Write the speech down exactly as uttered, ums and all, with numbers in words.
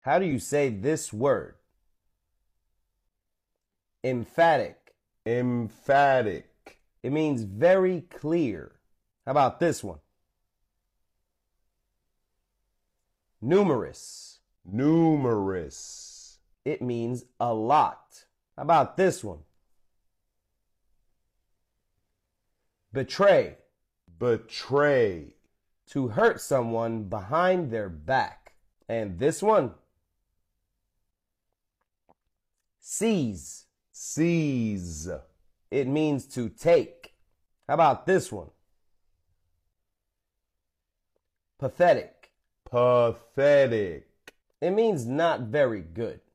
How do you say this word? Emphatic. Emphatic. It means very clear. How about this one? Numerous. Numerous. It means a lot. How about this one? Betray. Betray. To hurt someone behind their back. And this one? Seize. Seize. It means to take. How about this one? Pathetic. Pathetic. It means not very good.